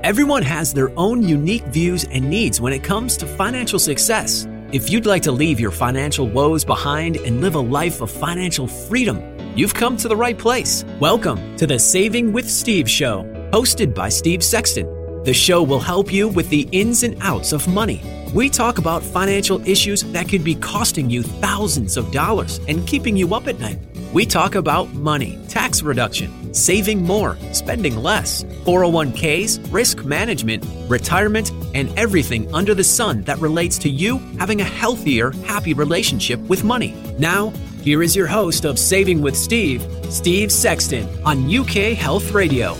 Everyone has their own unique views and needs when it comes to financial success. If you'd like to leave your financial woes behind and live a life of financial freedom, you've come to the right place. Welcome to the Saving with Steve show, hosted by Steve Sexton. The show will help you with the ins and outs of money. We talk about financial issues that could be costing you thousands of dollars and keeping you up at night. We talk about money, tax reduction, saving more, spending less, 401ks, risk management, retirement, and everything under the sun that relates to you having a healthier, happy relationship with money. Now, here is your host of Saving with Steve, Steve Sexton, on UK Health Radio.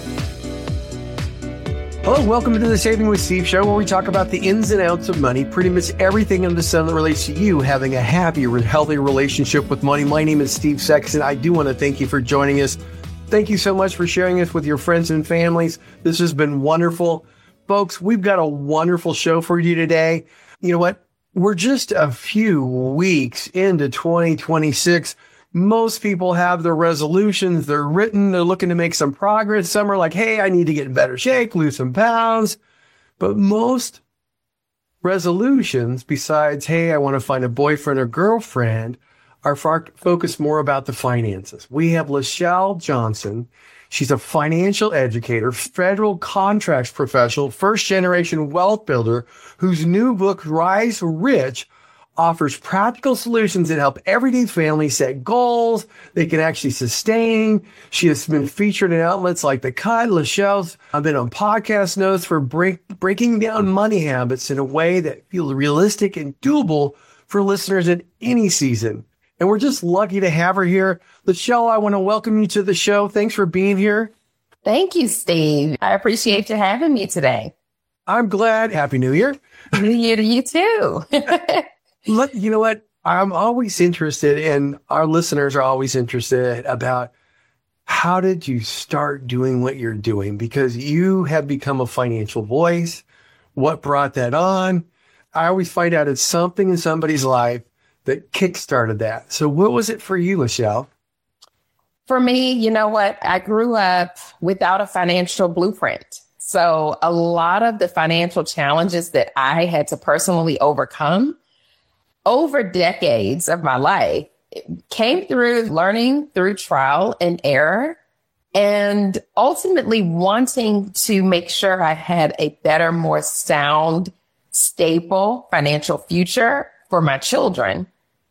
Hello, welcome to the Saving with Steve show, where we talk about the ins and outs of money, pretty much everything under the sun that relates to you having a happy, healthy relationship with money. My name is Steve Sexton. I do want to thank you for joining us. Thank you so much for sharing this with your friends and families. This has been wonderful. Folks, we've got a wonderful show for you today. You know what? We're just a few weeks into 2026. Most people have their resolutions. They're written. They're looking to make some progress. Some are like, hey, I need to get in better shape, lose some pounds. But most resolutions, besides, hey, I want to find a boyfriend or girlfriend, are focused more about the finances. We have Lachelle Johnson. She's a financial educator, federal contracts professional, first-generation wealth builder, whose new book, Rise Rich, offers practical solutions that help everyday families set goals they can actually sustain. She has been featured in outlets like The Cut. Lachelle's been on podcast notes for breaking down money habits in a way that feels realistic and doable for listeners in any season. And we're just lucky to have her here. Lachelle, I want to welcome you to the show. Thanks for being here. Thank you, Steve. I appreciate you having me today. I'm glad. Happy New Year. New Year to you too. Look, you know what? I'm always interested, and our listeners are always interested about how did you start doing what you're doing? Because you have become a financial voice. What brought that on? I always find out it's something in somebody's life that kickstarted that. So what was it for you, Lachelle? For me, you know what? I grew up without a financial blueprint. So a lot of the financial challenges that I had to personally overcome over decades of my life came through learning through trial and error, and ultimately wanting to make sure I had a better, more sound, stable financial future for my children.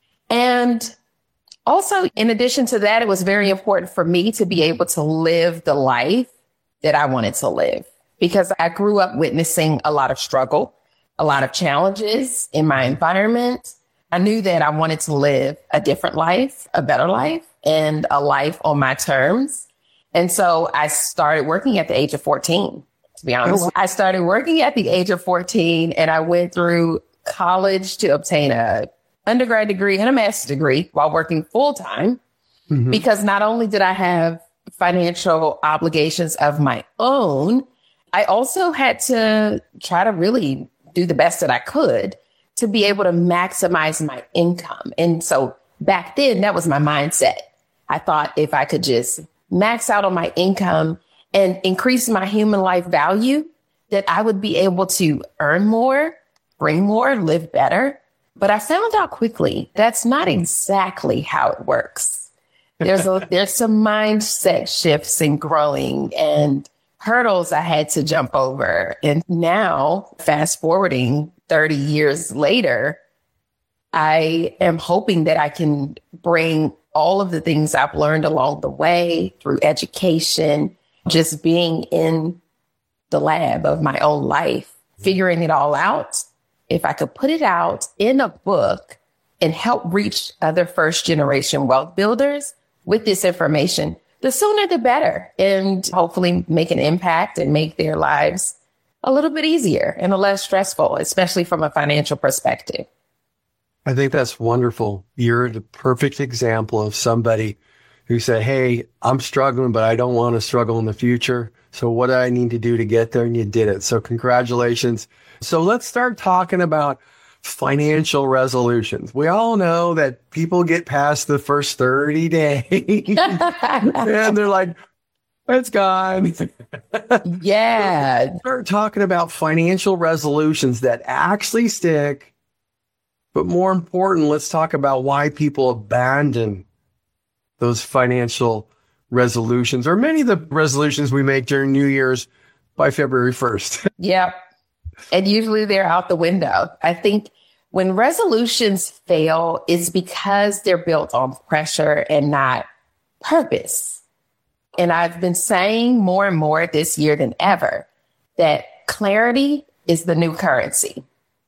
And also, in addition to that, it was very important for me to be able to live the life that I wanted to live, because I grew up witnessing a lot of struggle, a lot of challenges in my environment. I knew that I wanted to live a different life, a better life, and a life on my terms. And so I started working at the age of 14, to be honest. Oh. I started working at the age of 14, and I went through college to obtain a undergrad degree and a master's degree while working full time, because not only did I have financial obligations of my own, I also had to try to really do the best that I could to be able to maximize my income. And so back then, that was my mindset. I thought if I could just max out on my income and increase my human life value, that I would be able to earn more, bring more, live better. But I found out quickly that's not exactly how it works. There's some mindset shifts and growing and hurdles I had to jump over. And now, fast forwarding 30 years later, I am hoping that I can bring all of the things I've learned along the way through education, just being in the lab of my own life, figuring it all out. If I could put it out in a book and help reach other first generation wealth builders with this information, the sooner the better, and hopefully make an impact and make their lives a little bit easier and a less stressful, especially from a financial perspective. I think that's wonderful. You're the perfect example of somebody who said, hey, I'm struggling, but I don't want to struggle in the future. So what do I need to do to get there? And you did it. So congratulations. So let's start talking about financial resolutions. We all know that people get past the first 30 days and they're like, It's gone. Yeah. Start talking about financial resolutions that actually stick. But more important, let's talk about why people abandon those financial resolutions, or many of the resolutions we make during New Year's by February 1st. Yep. And usually they're out the window. I think when resolutions fail, it's because they're built on pressure and not purpose. And I've been saying more and more this year than ever that clarity is the new currency.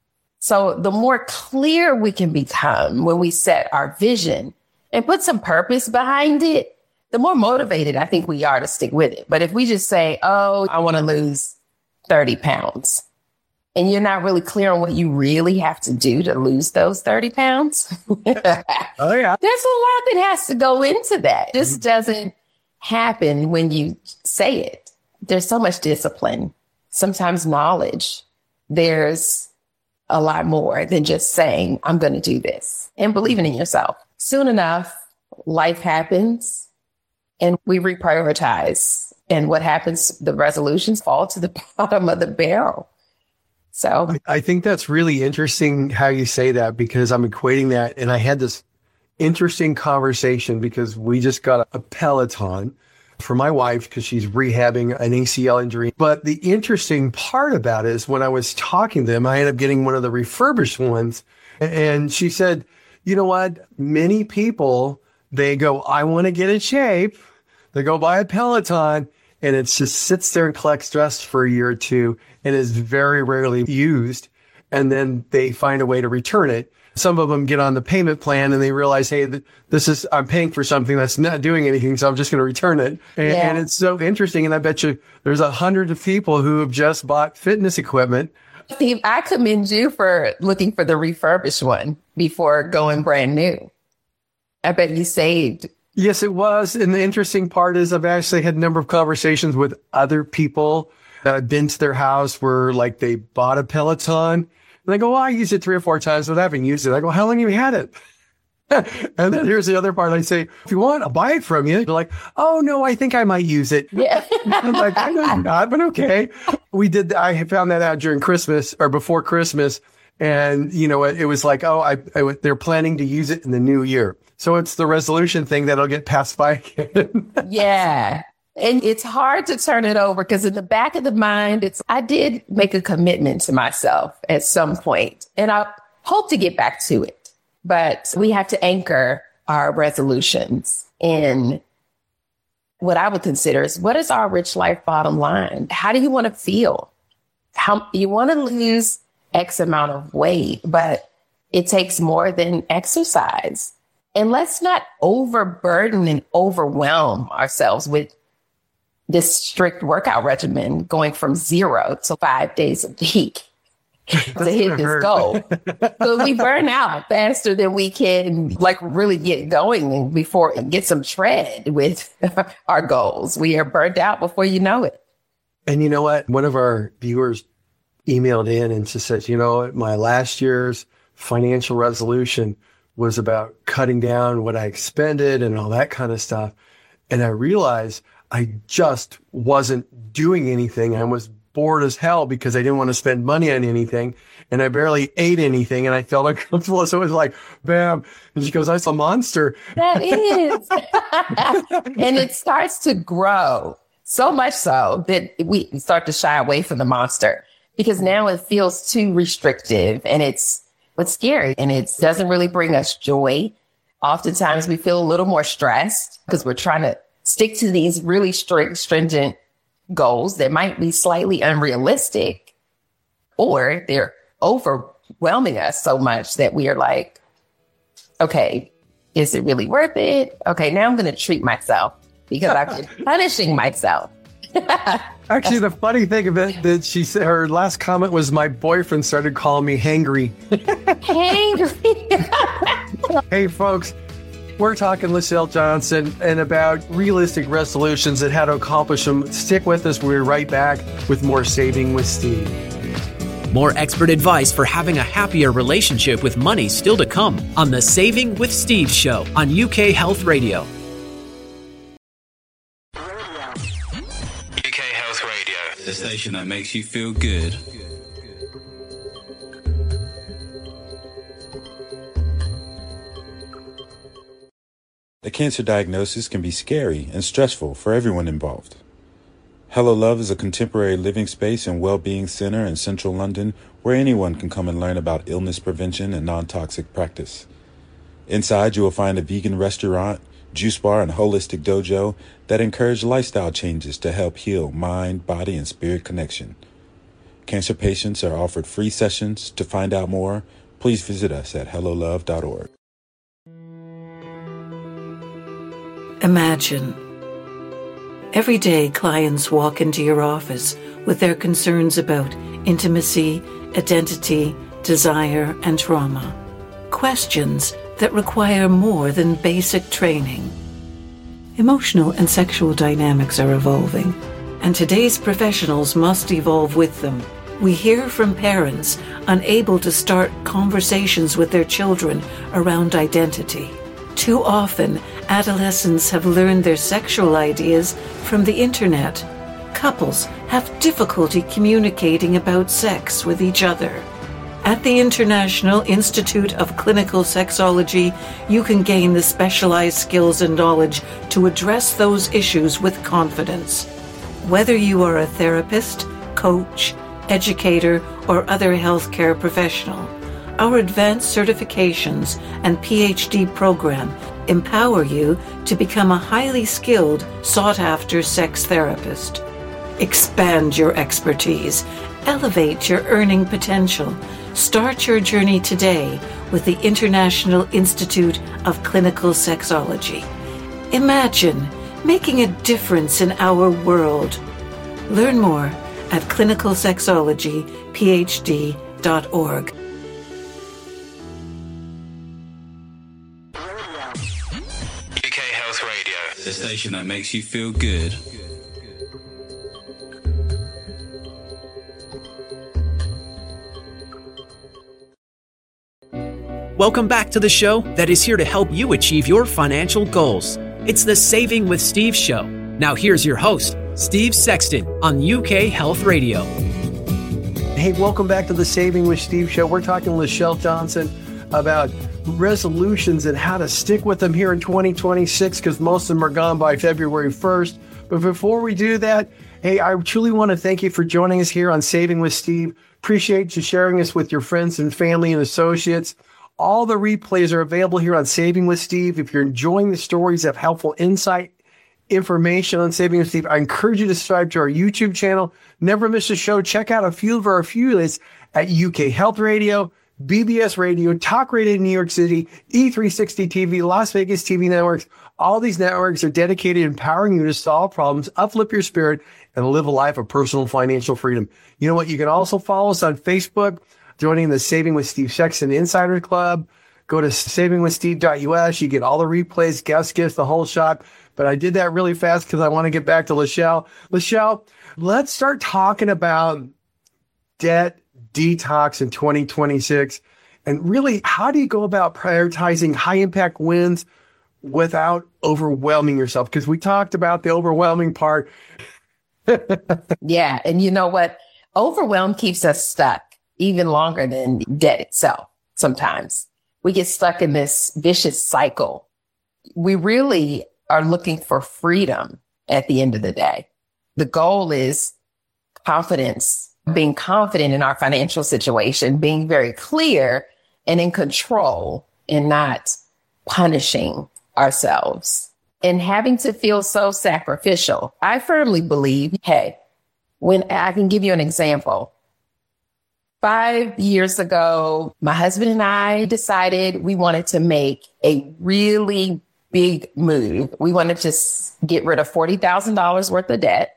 So the more clear we can become when we set our vision and put some purpose behind it, the more motivated I think we are to stick with it. But if we just say, oh, I want to lose 30 pounds, and you're not really clear on what you really have to do to lose those 30 pounds. Oh, yeah. There's a lot that has to go into that. It just doesn't happen when you say it. There's so much discipline, sometimes knowledge. There's a lot more than just saying, I'm going to do this, and believing in yourself. Soon enough, life happens and we reprioritize. And what happens? The resolutions fall to the bottom of the barrel. So I think that's really interesting how you say that, because I'm equating that. And I had this interesting conversation because we just got a Peloton for my wife because she's rehabbing an ACL injury. But the interesting part about it is when I was talking to them, I ended up getting one of the refurbished ones. And she said, you know what? Many people, they go, I want to get in shape. They go buy a Peloton, and it just sits there and collects dust for a year or two and is very rarely used. And then they find a way to return it. Some of them get on the payment plan and they realize, hey, I'm paying for something that's not doing anything, so I'm just going to return it. And it's so interesting. And I bet you there's 100 of people who have just bought fitness equipment. Steve, I commend you for looking for the refurbished one before going brand new. I bet you saved. Yes, it was. And the interesting part is I've actually had a number of conversations with other people that I've been to their house where like they bought a Peloton and they go, well, I used it 3 or 4 times, but I haven't used it. I go, how long have you had it? And then here's the other part. I say, if you want, I'll buy it from you. They're like, oh no, I think I might use it. Yeah. I'm like, I know you're not, but okay. I found that out during Christmas or before Christmas. And you know, it was like, they're planning to use it in the new year. So it's the resolution thing that'll get passed by again. Yeah. And it's hard to turn it over because in the back of the mind, I did make a commitment to myself at some point, and I hope to get back to it. But we have to anchor our resolutions in what I would consider is, what is our rich life bottom line? How do you want to feel? How you want to lose X amount of weight, but it takes more than exercise. And let's not overburden and overwhelm ourselves with this strict workout regimen going from 0 to 5 days a week to hit this goal. So we burn out faster than we can really get going before and get some tread with our goals. We are burnt out before you know it. And you know what? One of our viewers emailed in and just said, you know, my last year's financial resolution was about cutting down what I expended and all that kind of stuff. And I realized I just wasn't doing anything. I was bored as hell because I didn't want to spend money on anything. And I barely ate anything and I felt uncomfortable. So it was like, bam. And she goes, that's a monster. That is. And it starts to grow so much so that we start to shy away from the monster because now it feels too restrictive and it's scary and it doesn't really bring us joy. Oftentimes we feel a little more stressed because we're trying to stick to these really strict, stringent goals that might be slightly unrealistic, or they're overwhelming us so much that we are like, okay, is it really worth it? Okay, now I'm going to treat myself because I've been punishing myself. Actually, the funny thing of it that she said, her last comment was, my boyfriend started calling me hangry. Hangry. Hey, folks, we're talking Lachelle Johnson and about realistic resolutions and how to accomplish them. Stick with us. We'll be right back with more Saving with Steve. More expert advice for having a happier relationship with money still to come on the Saving with Steve show on UK Health Radio. the station that makes you feel good. A cancer diagnosis can be scary and stressful for everyone involved. Hello Love is a contemporary living space and well-being center in central London where anyone can come and learn about illness prevention and non-toxic practice. Inside, you will find a vegan restaurant, juice bar, and holistic dojo that encourage lifestyle changes to help heal mind, body, and spirit connection. Cancer patients are offered free sessions. To find out more, please visit us at hellolove.org. Imagine. Every day, clients walk into your office with their concerns about intimacy, identity, desire, and trauma. Questions that require more than basic training. Emotional and sexual dynamics are evolving, and today's professionals must evolve with them. We hear from parents unable to start conversations with their children around identity. Too often, adolescents have learned their sexual ideas from the internet. Couples have difficulty communicating about sex with each other. At the International Institute of Clinical Sexology, you can gain the specialized skills and knowledge to address those issues with confidence. Whether you are a therapist, coach, educator, or other healthcare professional, our advanced certifications and PhD program empower you to become a highly skilled, sought-after sex therapist. Expand your expertise. Elevate your earning potential. Start your journey today with the International Institute of Clinical Sexology. Imagine making a difference in our world. Learn more at clinicalsexologyphd.org. UK Health Radio, the station that makes you feel good. Welcome back to the show that is here to help you achieve your financial goals. It's the Saving with Steve show. Now here's your host, Steve Sexton on UK Health Radio. Hey, welcome back to the Saving with Steve show. We're talking to Lachelle Johnson about resolutions and how to stick with them here in 2026 because most of them are gone by February 1st. But before we do that, hey, I truly want to thank you for joining us here on Saving with Steve. Appreciate you sharing this with your friends and family and associates. All the replays are available here on Saving with Steve. If you're enjoying the stories of helpful insight, information on Saving with Steve, I encourage you to subscribe to our YouTube channel. Never miss a show. Check out a few of our affiliates at UK Health Radio, BBS Radio, Talk Radio in New York City, E360 TV, Las Vegas TV networks. All these networks are dedicated to empowering you to solve problems, uplift your spirit, and live a life of personal financial freedom. You know what? You can also follow us on Facebook, joining the Saving with Steve Sexton Insider Club. Go to savingwithsteve.us. You get all the replays, guest gifts, the whole shot. But I did that really fast because I want to get back to Lachelle. Lachelle, let's start talking about debt detox in 2026. And really, how do you go about prioritizing high impact wins without overwhelming yourself? Because we talked about the overwhelming part. Yeah. And you know what? Overwhelm keeps us stuck even longer than debt itself. Sometimes we get stuck in this vicious cycle. We really are looking for freedom at the end of the day. The goal is confidence, being confident in our financial situation, being very clear and in control and not punishing ourselves and having to feel so sacrificial. I firmly believe, hey, when I can give you an example. 5 years ago, my husband and I decided we wanted to make a really big move. We wanted to get rid of $40,000 worth of debt.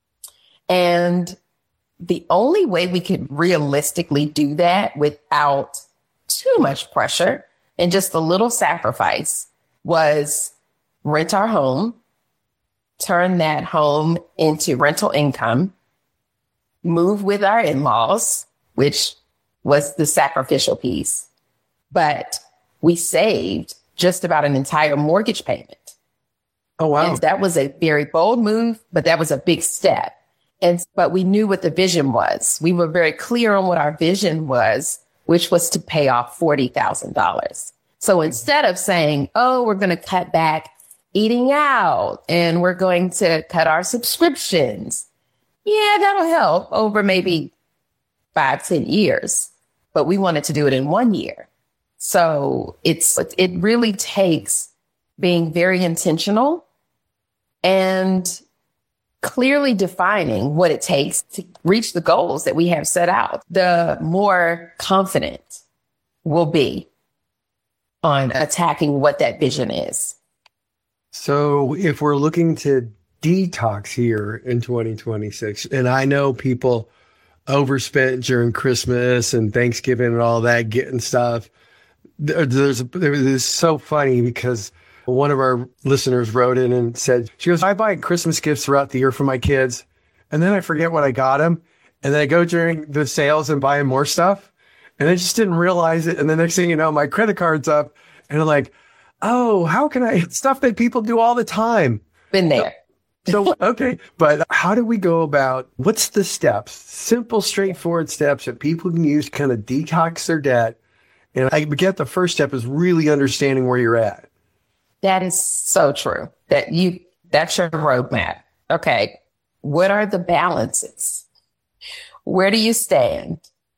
And the only way we could realistically do that without too much pressure and just a little sacrifice was rent our home, turn that home into rental income, move with our in-laws, which was the sacrificial piece. But we saved just about an entire mortgage payment. Oh, wow. And that was a very bold move, but that was a big step. But we knew what the vision was. We were very clear on what our vision was, which was to pay off $40,000. So instead of saying, oh, we're going to cut back eating out and we're going to cut our subscriptions. Yeah, that'll help over maybe 5-10 years, but we wanted to do it in 1 year. So it really takes being very intentional and clearly defining what it takes to reach the goals that we have set out. The more confident we'll be on attacking what that vision is. So if we're looking to detox here in 2026, and I know people overspent during Christmas and Thanksgiving and all that getting stuff. It's so funny because one of our listeners wrote in and said, she goes, I buy Christmas gifts throughout the year for my kids, and then I forget what I got them. And then I go during the sales and buy them more stuff. And I just didn't realize it. And the next thing you know, my credit card's up and I'm like, oh, how can I, it's stuff that people do all the time. Been there. So, okay. But how do we go about, what's the steps, simple, straightforward steps that people can use to kind of detox their debt? And I get the first step is really understanding where you're at. That is so true. That's your roadmap. Okay. What are the balances? Where do you stand?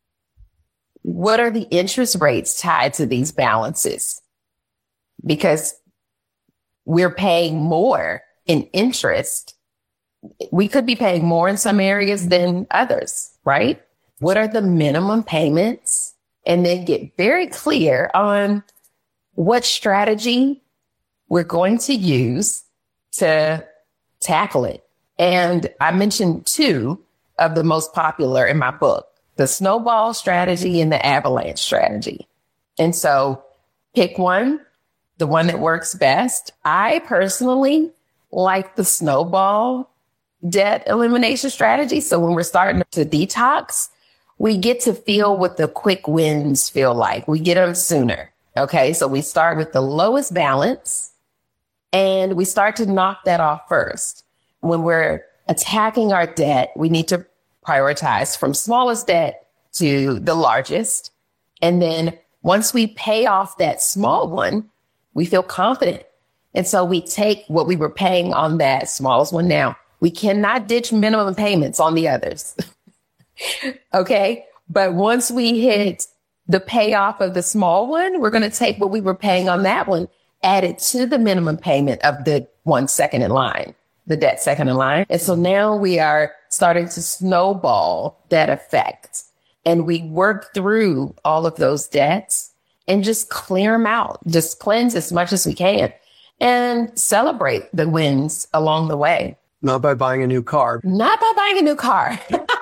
What are the interest rates tied to these balances? Because we're paying more in interest. We could be paying more in some areas than others, right? What are the minimum payments? And then get very clear on what strategy we're going to use to tackle it. And I mentioned 2 of the most popular in my book, the snowball strategy and the avalanche strategy. And so pick one, the one that works best. I personally like the snowball debt elimination strategy. So when we're starting to detox, we get to feel what the quick wins feel like. We get them sooner. Okay. So we start with the lowest balance and we start to knock that off first. When we're attacking our debt, we need to prioritize from smallest debt to the largest. And then once we pay off that small one, we feel confident. And so we take what we were paying on that smallest one now. We cannot ditch minimum payments on the others. Okay. But once we hit the payoff of the small one, we're going to take what we were paying on that one, add it to the minimum payment of the one second in line, the debt second in line. And so now we are starting to snowball that effect. And we work through all of those debts and just clear them out, just cleanse as much as we can and celebrate the wins along the way. Not by buying a new car. Not by buying a new car.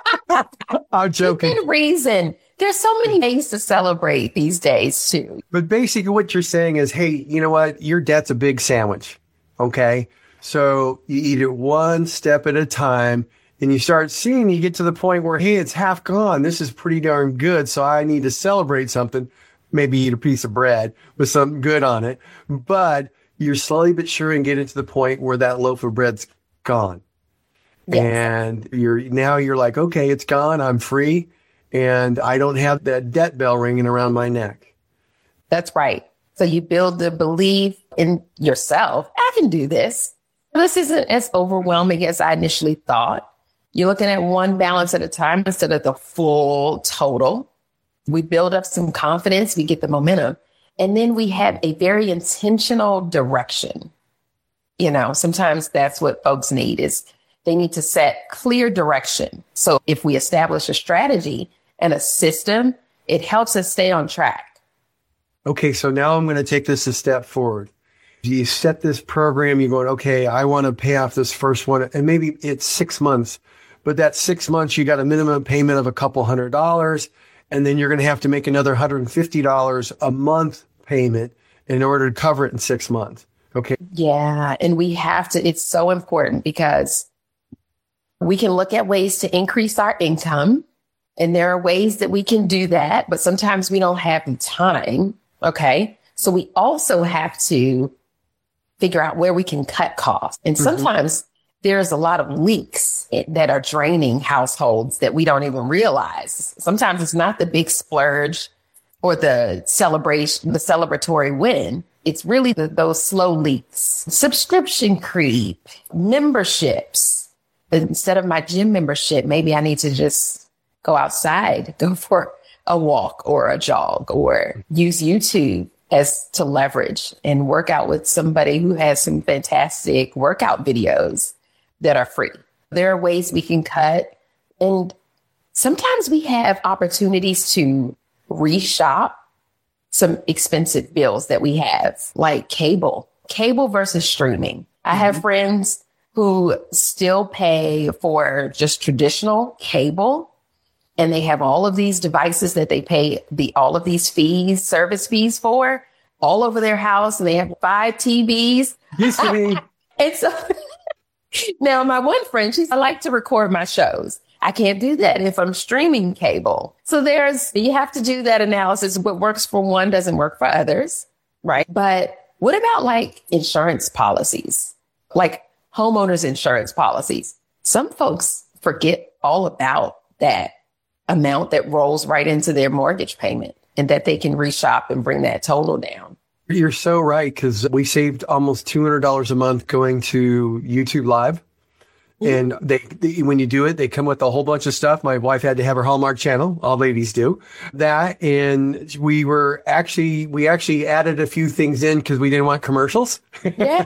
I'm joking. Within reason. There's so many ways to celebrate these days too. But basically what you're saying is, hey, you know what? Your debt's a big sandwich. Okay. So you eat it one step at a time and you start seeing, you get to the point where, hey, it's half gone. This is pretty darn good. So I need to celebrate something. Maybe eat a piece of bread with something good on it. But you're slowly but sure and getting to the point where that loaf of bread's gone. Yes. And you're like, okay, it's gone. I'm free. And I don't have that debt bell ringing around my neck. That's right. So you build the belief in yourself. I can do this. This isn't as overwhelming as I initially thought. You're looking at one balance at a time instead of the full total. We build up some confidence. We get the momentum. And then we have a very intentional direction. You know, sometimes that's what folks need is they need to set clear direction. So if we establish a strategy and a system, it helps us stay on track. Okay, so now I'm going to take this a step forward. You set this program, you're going, okay, I want to pay off this first one, and maybe it's 6 months, but that 6 months, you got a minimum payment of a couple $100, and then you're going to have to make another $150 a month payment in order to cover it in 6 months. Okay. Yeah, and we have to, it's so important because we can look at ways to increase our income. And there are ways that we can do that, but sometimes we don't have the time. Okay. So we also have to figure out where we can cut costs. And sometimes there's a lot of leaks that are draining households that we don't even realize. Sometimes it's not the big splurge or the celebration, the celebratory win. It's really those slow leaks, subscription creep, memberships. Instead of my gym membership, maybe I need to just go outside, go for a walk or a jog, or use YouTube as to leverage and work out with somebody who has some fantastic workout videos that are free. There are ways we can cut. And sometimes we have opportunities to reshop some expensive bills that we have, like cable versus streaming. I have friends who still pay for just traditional cable, and they have all of these devices that they pay all of these fees, service fees for all over their house. And they have 5 TVs. Used to be. And so now my one friend, I like to record my shows. I can't do that if I'm streaming cable. So you have to do that analysis. What works for one doesn't work for others, right? But what about like insurance policies, like homeowners insurance policies? Some folks forget all about that amount that rolls right into their mortgage payment, and that they can reshop and bring that total down. You're so right, because we saved almost $200 a month going to YouTube Live. And they, when you do it, they come with a whole bunch of stuff. My wife had to have her Hallmark channel. All ladies do that. And we actually added a few things in because we didn't want commercials. Yeah.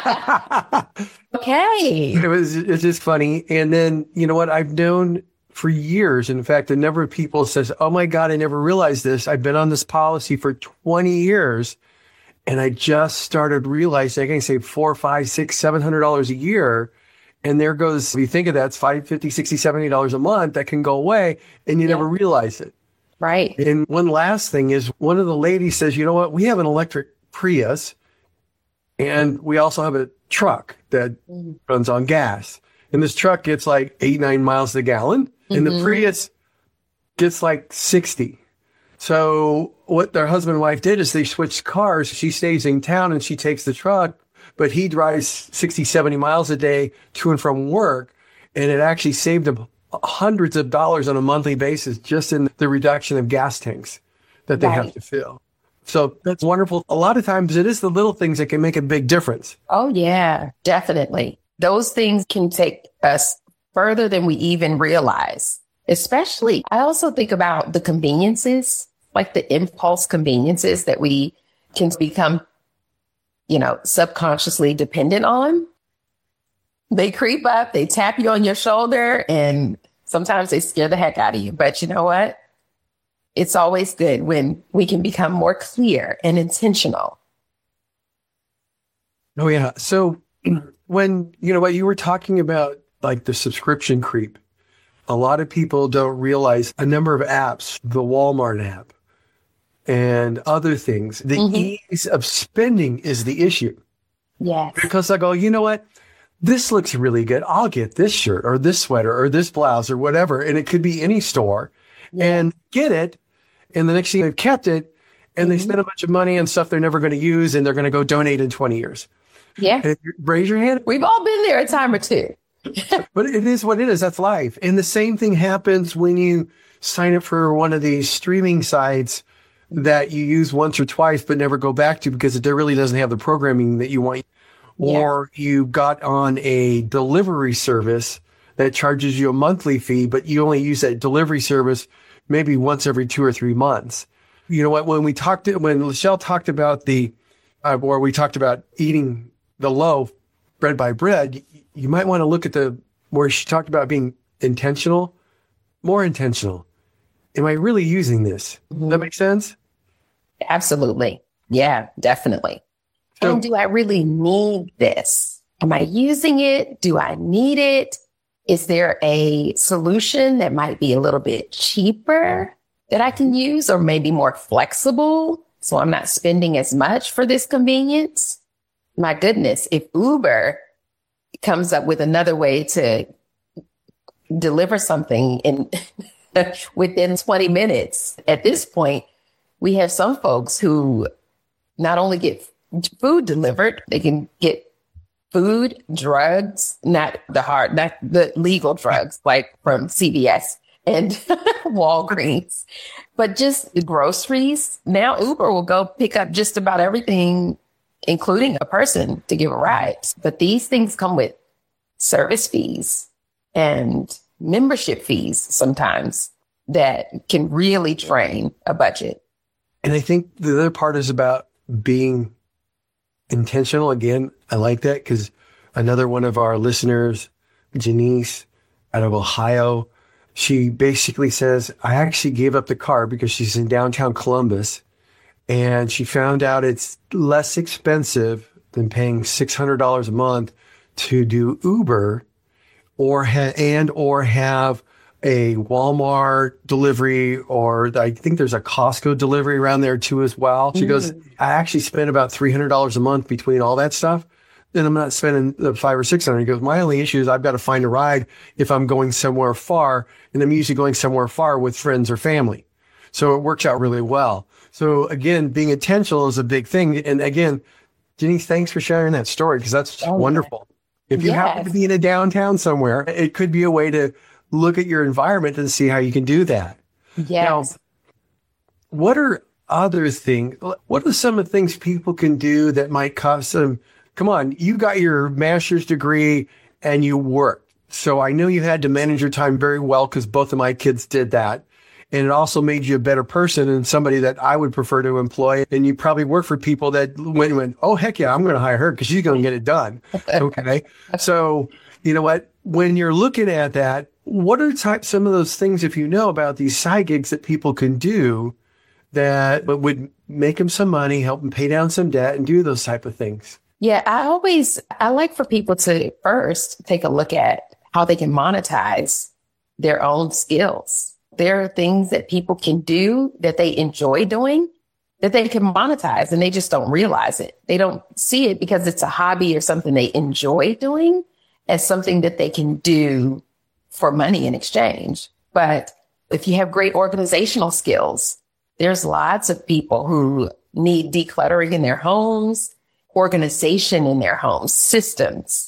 Okay. It's just funny. And then, you know what? I've known for years. In fact, a number of people says, oh my God, I never realized this. I've been on this policy for 20 years. And I just started realizing I can save $400, $500, $600, $700 a year. And there goes, if you think of that, it's $50, $60, $70 a month that can go away, and you never realize it. Right. And one last thing is, one of the ladies says, you know what, we have an electric Prius, and we also have a truck that runs on gas. And this truck gets like 8-9 miles a gallon, and the Prius gets like 60. So what their husband and wife did is they switched cars. She stays in town and she takes the truck, but he drives 60, 70 miles a day to and from work. And it actually saved him hundreds of dollars on a monthly basis just in the reduction of gas tanks that they have to fill. So that's wonderful. A lot of times it is the little things that can make a big difference. Oh, yeah, definitely. Those things can take us further than we even realize. Especially, I also think about the conveniences, like the impulse conveniences that we can become, subconsciously dependent on. They creep up, they tap you on your shoulder, and sometimes they scare the heck out of you. But you know what? It's always good when we can become more clear and intentional. Oh, yeah. So when, what you were talking about, like the subscription creep, a lot of people don't realize a number of apps, the Walmart app and other things, the ease of spending is the issue. Yes. Because I go, you know what? This looks really good. I'll get this shirt or this sweater or this blouse or whatever. And it could be any store and get it. And the next thing they've kept it and they spend a bunch of money on stuff they're never going to use and they're going to go donate in 20 years. Yeah. And raise your hand. We've all been there a time or two. But it is what it is. That's life. And the same thing happens when you sign up for one of these streaming sites that you use once or twice, but never go back to because it really doesn't have the programming that you want. Or you got on a delivery service that charges you a monthly fee, but you only use that delivery service maybe once every 2 or 3 months. You know what? When Lachelle talked about where we talked about eating the loaf bread by bread, you might want to look at where she talked about being intentional, more intentional. Am I really using this? Does that make sense? Absolutely. Yeah, definitely. And do I really need this? Am I using it? Do I need it? Is there a solution that might be a little bit cheaper that I can use, or maybe more flexible so I'm not spending as much for this convenience? My goodness, if Uber comes up with another way to deliver something within 20 minutes, at this point, we have some folks who not only get food delivered, they can get food, drugs, not the legal drugs, like from CVS and Walgreens, but just groceries. Now Uber will go pick up just about everything, including a person to give a ride. But these things come with service fees and membership fees sometimes that can really drain a budget. And I think the other part is about being intentional. Again, I like that because another one of our listeners, Janice out of Ohio, she basically says, I actually gave up the car because she's in downtown Columbus and she found out it's less expensive than paying $600 a month to do Uber or have a Walmart delivery, or I think there's a Costco delivery around there too as well. She goes, I actually spend about $300 a month between all that stuff. Then I'm not spending the $500 or $600. He goes, my only issue is I've got to find a ride if I'm going somewhere far, and I'm usually going somewhere far with friends or family. So it works out really well. So again, being intentional is a big thing. And again, Denise, thanks for sharing that story because that's wonderful. If you happen to be in a downtown somewhere, it could be a way to look at your environment and see how you can do that. Yes. Now, what are other things? What are some of the things people can do that might cost them? Come on, you got your master's degree and you worked. So I know you had to manage your time very well because both of my kids did that. And it also made you a better person and somebody that I would prefer to employ. And you probably work for people that went, oh, heck yeah, I'm going to hire her because she's going to get it done. Okay. So you know what? When you're looking at that, what are some of those things, if you know about these side gigs that people can do that would make them some money, help them pay down some debt and do those type of things? Yeah, I like for people to first take a look at how they can monetize their own skills. There are things that people can do that they enjoy doing that they can monetize and they just don't realize it. They don't see it because it's a hobby or something they enjoy doing as something that they can do for money in exchange. But if you have great organizational skills, there's lots of people who need decluttering in their homes, organization in their homes, systems.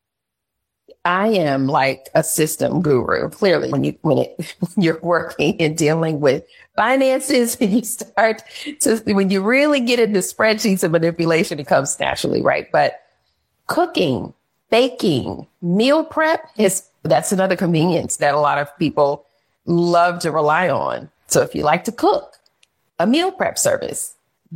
I am like a system guru. Clearly, when you're working and dealing with finances and when you really get into spreadsheets and manipulation, it comes naturally, right? But cooking, baking, meal prep that's another convenience that a lot of people love to rely on. So if you like to cook, a meal prep service,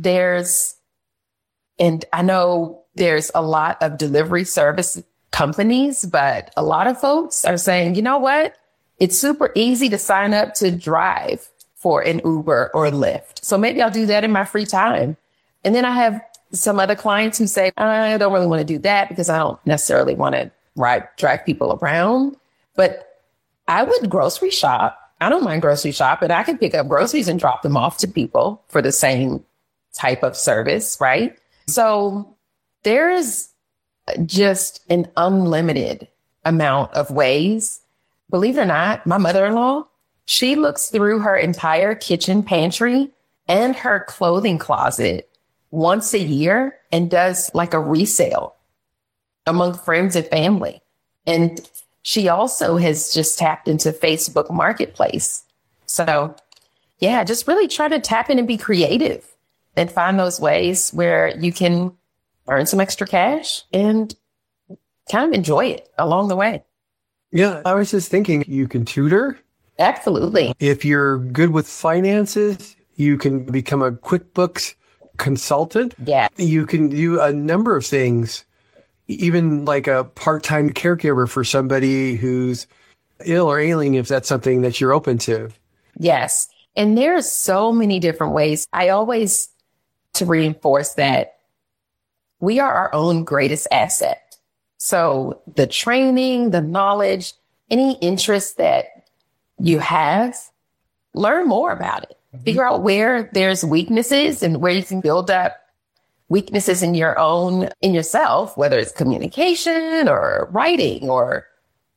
and I know there's a lot of delivery service companies, but a lot of folks are saying, you know what? It's super easy to sign up to drive for an Uber or Lyft. So maybe I'll do that in my free time. And then I have some other clients who say, I don't really want to do that because I don't necessarily want to drive people around, but I would grocery shop. I don't mind grocery shopping. I can pick up groceries and drop them off to people for the same type of service, right? So there's just an unlimited amount of ways. Believe it or not, my mother-in-law, she looks through her entire kitchen pantry and her clothing closet once a year and does like a resale among friends and family. And she also has just tapped into Facebook Marketplace. So yeah, just really try to tap in and be creative and find those ways where you can earn some extra cash and kind of enjoy it along the way. Yeah, I was just thinking you can tutor. Absolutely. If you're good with finances, you can become a QuickBooks consultant. Yeah. You can do a number of things, even like a part-time caregiver for somebody who's ill or ailing, if that's something that you're open to. Yes. And there's so many different ways. I always to reinforce that we are our own greatest asset. So the training, the knowledge, any interest that you have, learn more about it. Figure out where there's weaknesses and where you can build up weaknesses in yourself, whether it's communication or writing or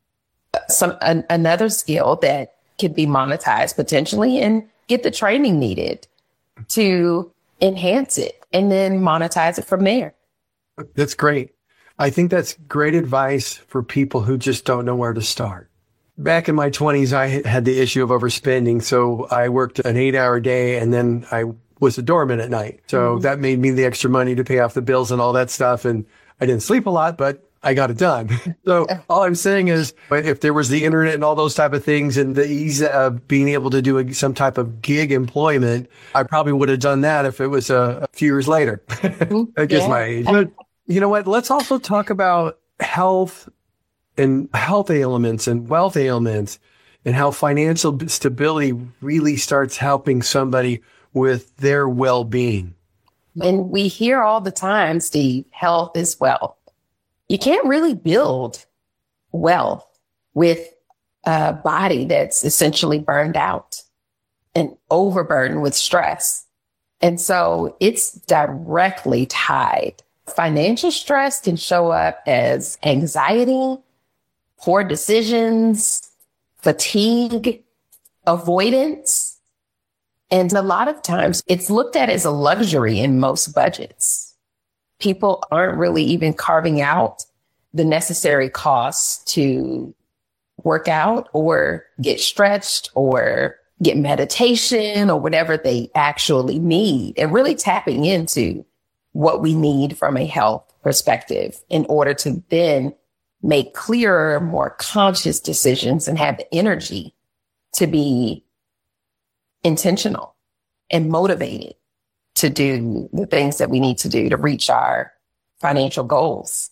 another skill that could be monetized potentially, and get the training needed to enhance it and then monetize it from there. That's great. I think that's great advice for people who just don't know where to start. Back in my 20s, I had the issue of overspending. So I worked an 8-hour day and then I was a doorman at night. So that made me the extra money to pay off the bills and all that stuff. And I didn't sleep a lot, but I got it done. So all I'm saying is if there was the internet and all those type of things and the ease of being able to do some type of gig employment, I probably would have done that if it was a few years later. I guess my age. But you know what? Let's also talk about health and health ailments and wealth ailments and how financial stability really starts helping somebody with their well-being. And we hear all the time, Steve, health is wealth. You can't really build wealth with a body that's essentially burned out and overburdened with stress. And so it's directly tied. Financial stress can show up as anxiety, poor decisions, fatigue, avoidance. And a lot of times it's looked at as a luxury in most budgets. People aren't really even carving out the necessary costs to work out or get stretched or get meditation or whatever they actually need, and really tapping into what we need from a health perspective in order to then make clearer, more conscious decisions and have the energy to be intentional and motivated to do the things that we need to do to reach our financial goals.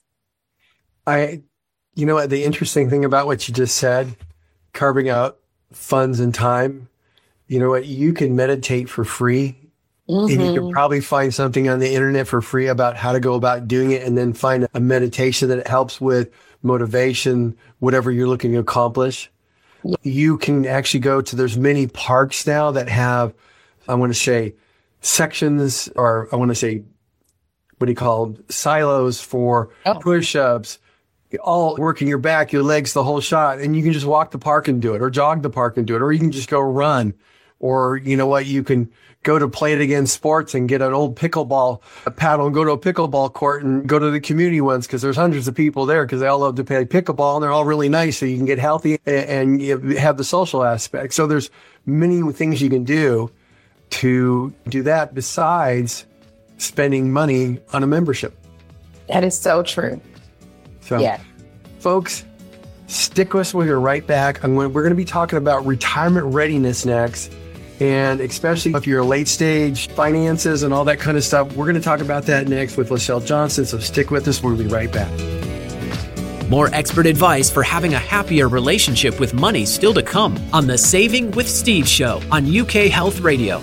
You know what, the interesting thing about what you just said, carving out funds and time, you know what, you can meditate for free. And you can probably find something on the internet for free about how to go about doing it, and then find a meditation that helps with motivation, whatever you're looking to accomplish. You can actually go to, there's many parks now that have, I want to say, sections, or I want to say, what do you call them? Silos for push-ups, all working your back, your legs, the whole shot. And you can just walk the park and do it, or jog the park and do it, or you can just go run. Or, you know what, you can go to Play It Again Sports and get an old pickleball paddle and go to a pickleball court and go to the community ones, because there's hundreds of people there because they all love to play pickleball and they're all really nice. So you can get healthy and you have the social aspect. So there's many things you can do to do that besides spending money on a membership. That is so true. So, folks, stick with us. We'll be right back. We're going to be talking about retirement readiness next. And especially if you're late stage finances and all that kind of stuff, we're going to talk about that next with Lachelle Johnson. So stick with us. We'll be right back. More expert advice for having a happier relationship with money still to come on the Saving with Steve show on UK Health Radio.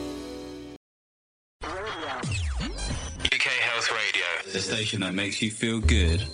UK Health Radio, the station that makes you feel good.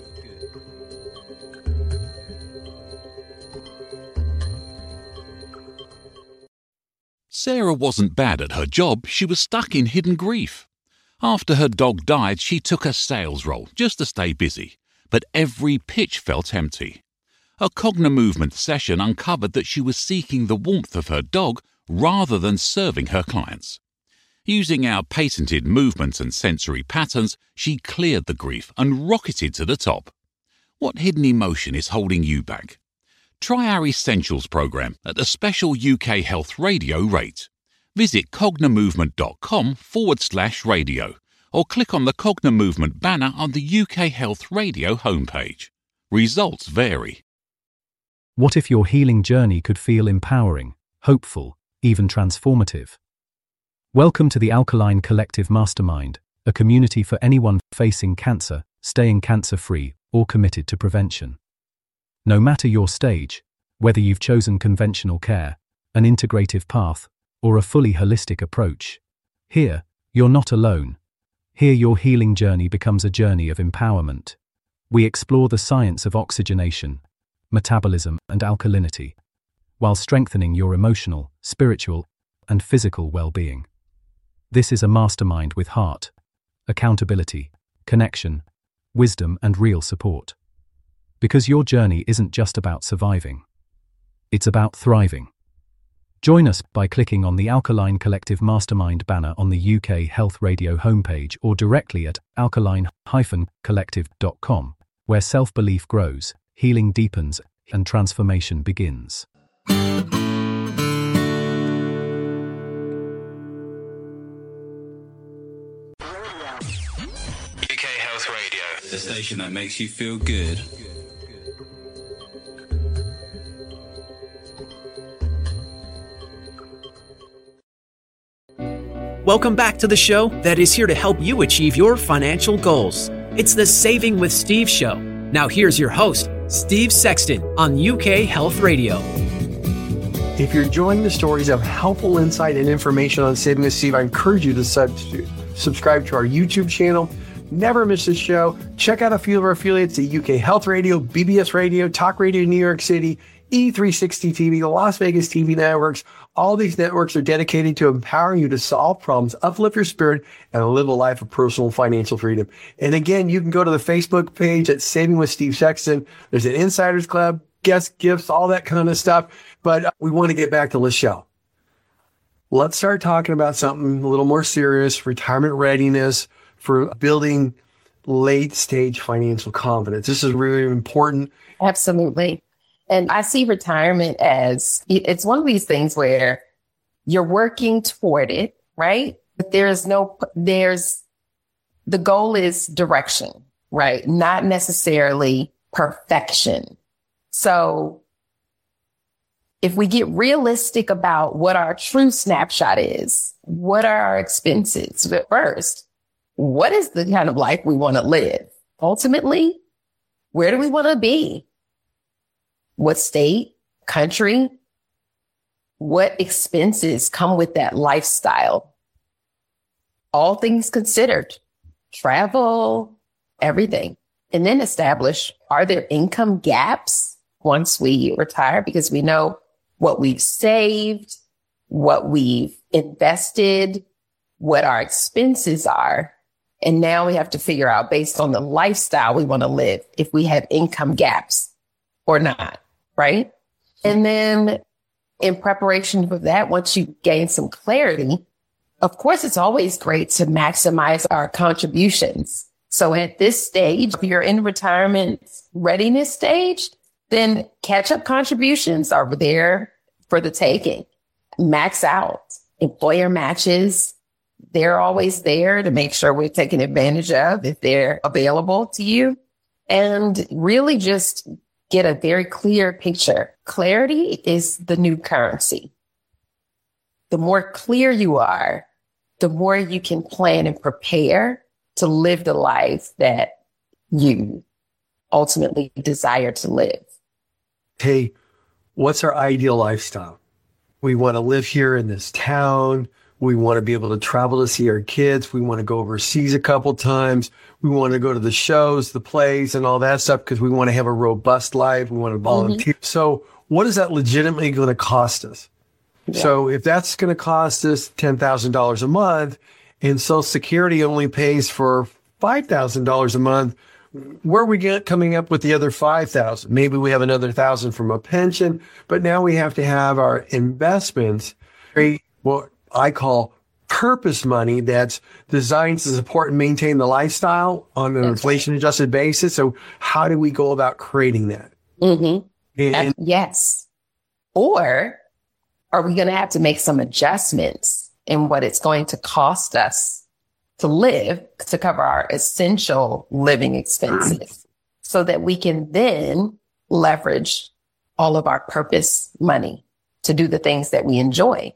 Sarah wasn't bad at her job, she was stuck in hidden grief. After her dog died, she took a sales role just to stay busy, but every pitch felt empty. A Cognimovement session uncovered that she was seeking the warmth of her dog rather than serving her clients. Using our patented movement and sensory patterns, she cleared the grief and rocketed to the top. What hidden emotion is holding you back? Try our Essentials program at a special UK Health Radio rate. Visit cognimovement.com/radio or click on the Cognimovement banner on the UK Health Radio homepage. Results vary. What if your healing journey could feel empowering, hopeful, even transformative? Welcome to the Alkaline Collective Mastermind, a community for anyone facing cancer, staying cancer-free, or committed to prevention. No matter your stage, whether you've chosen conventional care, an integrative path, or a fully holistic approach, here, you're not alone. Here your healing journey becomes a journey of empowerment. We explore the science of oxygenation, metabolism, and alkalinity, while strengthening your emotional, spiritual, and physical well-being. This is a mastermind with heart, accountability, connection, wisdom, and real support. Because your journey isn't just about surviving. It's about thriving. Join us by clicking on the Alkaline Collective Mastermind banner on the UK Health Radio homepage or directly at alkaline-collective.com, where self-belief grows, healing deepens, and transformation begins. UK Health Radio, the station that makes you feel good. Welcome back to the show that is here to help you achieve your financial goals. It's the Saving with Steve show. Now here's your host, Steve Sexton on UK Health Radio. If you're enjoying the stories of helpful insight and information on Saving with Steve, I encourage you to subscribe to our YouTube channel. Never miss a show. Check out a few of our affiliates at UK Health Radio, BBS Radio, Talk Radio New York City, E360 TV, the Las Vegas TV networks. All these networks are dedicated to empowering you to solve problems, uplift your spirit, and live a life of personal financial freedom. And again, you can go to the Facebook page at Saving with Steve Sexton. There's an Insiders Club, guest gifts, all that kind of stuff. But we want to get back to the show. Let's start talking about something a little more serious, retirement readiness for building late-stage financial confidence. This is really important. Absolutely. And I see retirement as, it's one of these things where you're working toward it, right? But the goal is direction, right? Not necessarily perfection. So if we get realistic about what our true snapshot is, what are our expenses? But first, what is the kind of life we want to live? Ultimately, where do we want to be? What state, country, what expenses come with that lifestyle? All things considered, travel, everything. And then establish, are there income gaps once we retire? Because we know what we've saved, what we've invested, what our expenses are. And now we have to figure out, based on the lifestyle we want to live, if we have income gaps or not. Right. And then in preparation for that, once you gain some clarity, of course, it's always great to maximize our contributions. So at this stage, if you're in retirement readiness stage, then catch-up contributions are there for the taking. Max out. Employer matches, they're always there to make sure we're taking advantage of if they're available to you. And really just get a very clear picture. Clarity is the new currency. The more clear you are, the more you can plan and prepare to live the life that you ultimately desire to live. Hey, what's our ideal lifestyle? We want to live here in this town. We want to be able to travel to see our kids. We want to go overseas a couple times. We want to go to the shows, the plays, and all that stuff because we want to have a robust life. We want to volunteer. Mm-hmm. So what is that legitimately going to cost us? Yeah. So if that's going to cost us $10,000 a month and Social Security only pays for $5,000 a month, where are we coming up with the other $5,000? Maybe we have another $1,000 from a pension, but now we have to have our investments, what I call purpose money, that's designed to support and maintain the lifestyle on an inflation-adjusted basis. So how do we go about creating that? Mm-hmm. Yes. Or are we going to have to make some adjustments in what it's going to cost us to live to cover our essential living expenses so that we can then leverage all of our purpose money to do the things that we enjoy?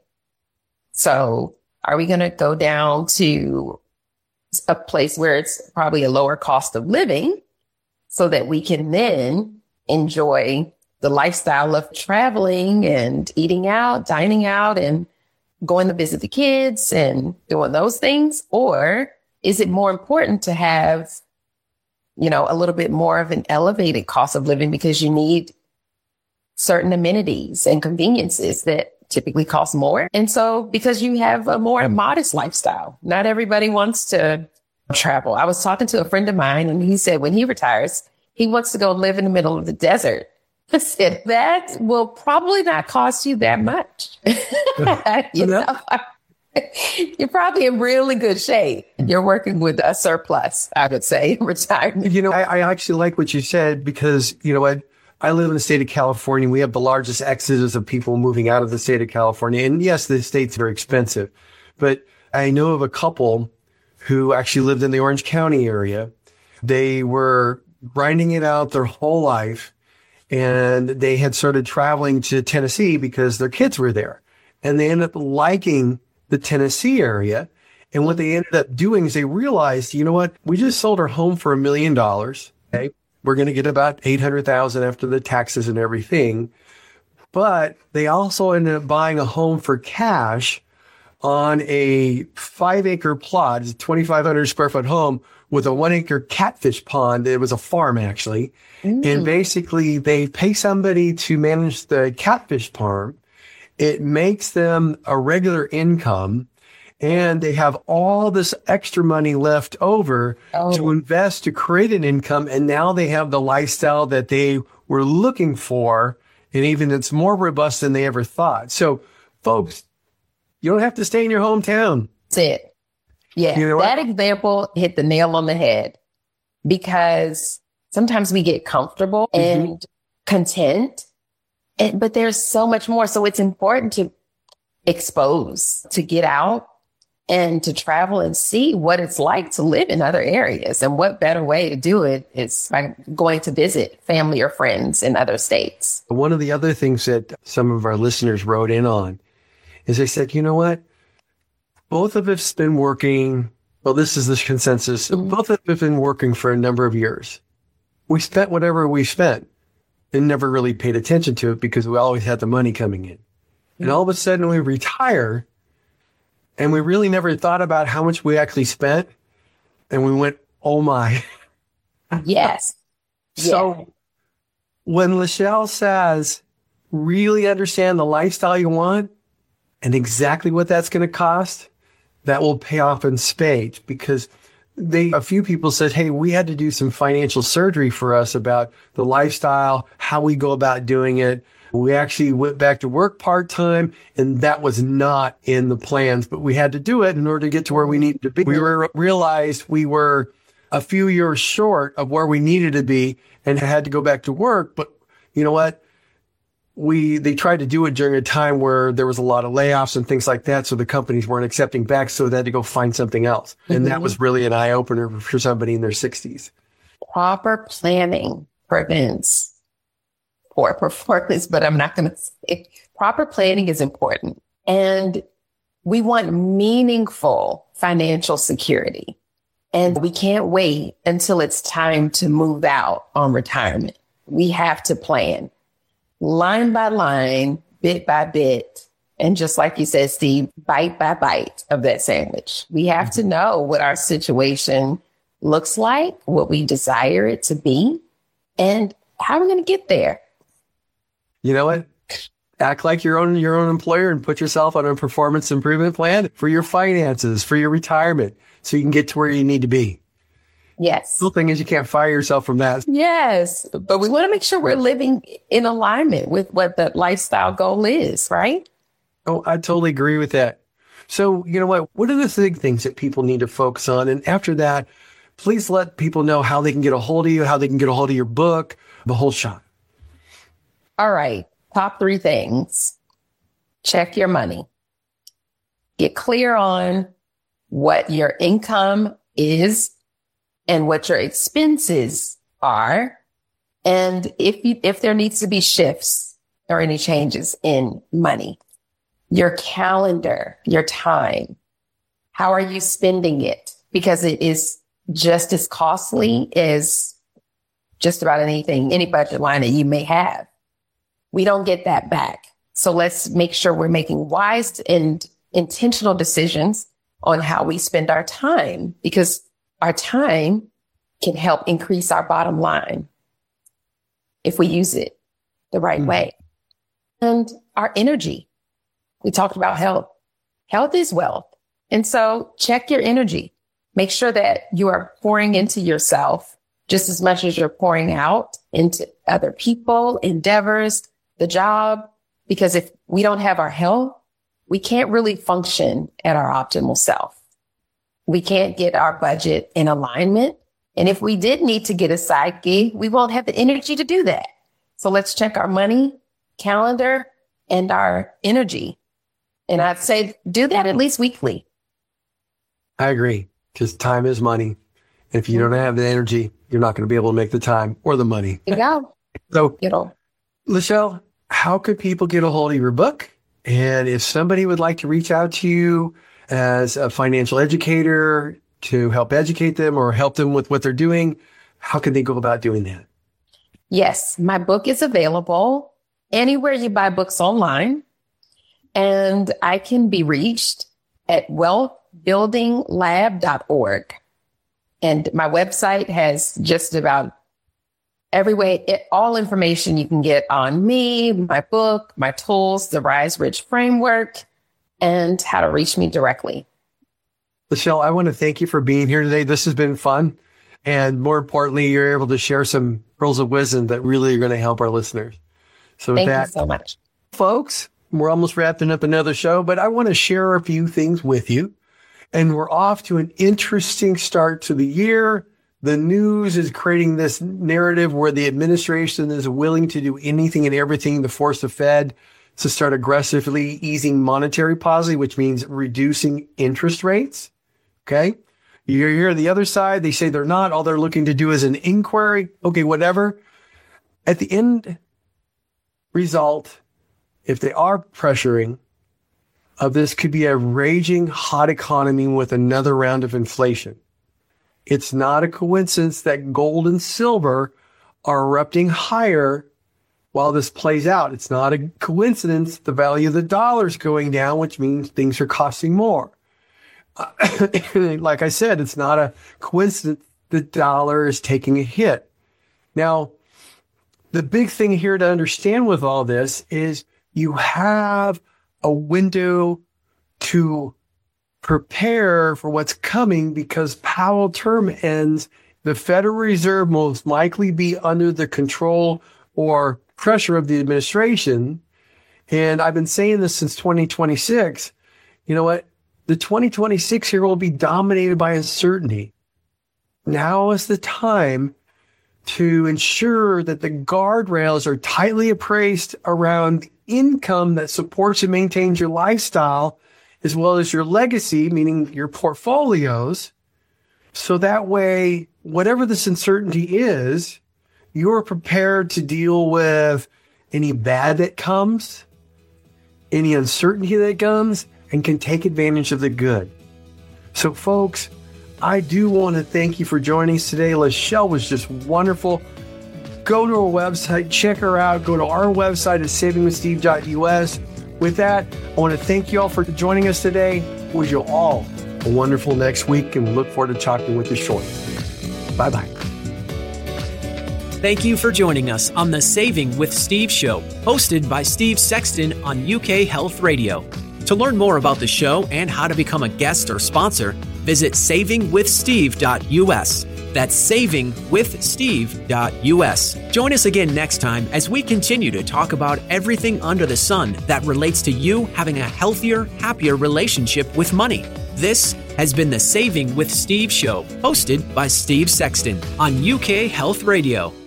So are we going to go down to a place where it's probably a lower cost of living so that we can then enjoy the lifestyle of traveling and eating out, dining out, and going to visit the kids and doing those things? Or is it more important to have, a little bit more of an elevated cost of living because you need certain amenities and conveniences that typically cost more? And so because you have a more modest lifestyle, not everybody wants to travel. I was talking to a friend of mine and he said when he retires, he wants to go live in the middle of the desert I said, that will probably not cost you that much. You know, you're probably in really good shape. You're working with a surplus, I would say, in retirement. You know, I actually like what you said because, you know what? I live in the state of California. We have the largest exodus of people moving out of the state of California. And yes, the state's very expensive, but I know of a couple who actually lived in the Orange County area. They were grinding it out their whole life, and they had started traveling to Tennessee because their kids were there, and they ended up liking the Tennessee area. And what they ended up doing is they realized, you know what? We just sold our home for $1 million. Okay. We're going to get about $800,000 after the taxes and everything. But they also ended up buying a home for cash on a 5-acre plot. It's a 2,500 square foot home with a 1-acre catfish pond. It was a farm, actually. And basically they pay somebody to manage the catfish farm. It makes them a regular income, and they have all this extra money left over to invest to create an income. And now they have the lifestyle that they were looking for. And even it's more robust than they ever thought. So folks, you don't have to stay in your hometown. That's it. Yeah. You know that example hit the nail on the head, because sometimes we get comfortable and content, but there's so much more. So it's important to expose, to get out and to travel and see what it's like to live in other areas. And what better way to do it is by going to visit family or friends in other states. One of the other things that some of our listeners wrote in on is they said, you know what? Both of us been working. Well, this is the consensus. Both of us have been working for a number of years. We spent whatever we spent and never really paid attention to it because we always had the money coming in. And all of a sudden we retire, and we really never thought about how much we actually spent. And we went, oh my. Yes. So when Lachelle says, really understand the lifestyle you want and exactly what that's going to cost, that will pay off in spades, because a few people said, hey, we had to do some financial surgery for us about the lifestyle, how we go about doing it. We actually went back to work part-time, and that was not in the plans, but we had to do it in order to get to where we needed to be. We realized we were a few years short of where we needed to be and had to go back to work. But you know what? They tried to do it during a time where there was a lot of layoffs and things like that. So the companies weren't accepting back. So they had to go find something else. And that was really an eye opener for somebody in their 60s. Proper planning prevents poor performance, but I'm not going to say proper planning is important. And we want meaningful financial security. And we can't wait until it's time to move out on retirement. We have to plan line by line, bit by bit. And just like you said, Steve, bite by bite of that sandwich. We have to know what our situation looks like, what we desire it to be, and how we're going to get there. You know what? Act like your own employer and put yourself on a performance improvement plan for your finances, for your retirement, so you can get to where you need to be. Yes. The thing is, you can't fire yourself from that. Yes. But we want to make sure we're living in alignment with what the lifestyle goal is, right? Oh, I totally agree with that. So, you know what are the big things that people need to focus on? And after that, please let people know how they can get a hold of you, how they can get a hold of your book, the whole shot. All right. Top 3 things. Check your money. Get clear on what your income is and what your expenses are. And if there needs to be shifts or any changes in money, your calendar, your time, how are you spending it? Because it is just as costly as just about anything, any budget line that you may have. We don't get that back. So let's make sure we're making wise and intentional decisions on how we spend our time, because our time can help increase our bottom line if we use it the right way. And our energy. We talked about health. Health is wealth. And so check your energy. Make sure that you are pouring into yourself just as much as you're pouring out into other people, endeavors, the job. Because if we don't have our health, we can't really function at our optimal self. We can't get our budget in alignment. And if we did need to get a side gig, we won't have the energy to do that. So let's check our money, calendar, and our energy. And I'd say do that at least weekly. I agree, because time is money. And if you don't have the energy, you're not going to be able to make the time or the money. You go. So, Lachelle, how could people get a hold of your book? And if somebody would like to reach out to you as a financial educator to help educate them or help them with what they're doing, how can they go about doing that? Yes, my book is available anywhere you buy books online. And I can be reached at wealthbuildinglab.org. And my website has just about all information you can get on me, my book, my tools, the Rise Rich framework, and how to reach me directly. Lachelle, I want to thank you for being here today. This has been fun. And more importantly, you're able to share some pearls of wisdom that really are going to help our listeners. So thank you so much. Folks, we're almost wrapping up another show, but I want to share a few things with you. And we're off to an interesting start to the year. The news is creating this narrative where the administration is willing to do anything and everything to force the Fed to start aggressively easing monetary policy, which means reducing interest rates. Okay. You hear the other side. They say they're not. All they're looking to do is an inquiry. Okay, whatever. At the end result, if they are pressuring of this, could be a raging hot economy with another round of inflation. It's not a coincidence that gold and silver are erupting higher while this plays out. It's not a coincidence the value of the dollar is going down, which means things are costing more. Like I said, it's not a coincidence the dollar is taking a hit. Now, the big thing here to understand with all this is you have a window to prepare for what's coming, because Powell term ends. The Federal Reserve most likely be under the control or pressure of the administration. And I've been saying this since 2026. You know what? The 2026 year will be dominated by uncertainty. Now is the time to ensure that the guardrails are tightly appraised around income that supports and maintains your lifestyle, as well as your legacy, meaning your portfolios. So that way, whatever this uncertainty is, you're prepared to deal with any bad that comes, any uncertainty that comes, and can take advantage of the good. So folks, I do want to thank you for joining us today. Lachelle was just wonderful. Go to our website, check her out. Go to our website at savingwithsteve.us. With that, I want to thank you all for joining us today. Wish you all a wonderful next week, and we look forward to talking with you shortly. Bye-bye. Thank you for joining us on the Saving with Steve show, hosted by Steve Sexton on UK Health Radio. To learn more about the show and how to become a guest or sponsor, visit savingwithsteve.us. That's savingwithsteve.us. Join us again next time as we continue to talk about everything under the sun that relates to you having a healthier, happier relationship with money. This has been the Saving with Steve show, hosted by Steve Sexton on UK Health Radio.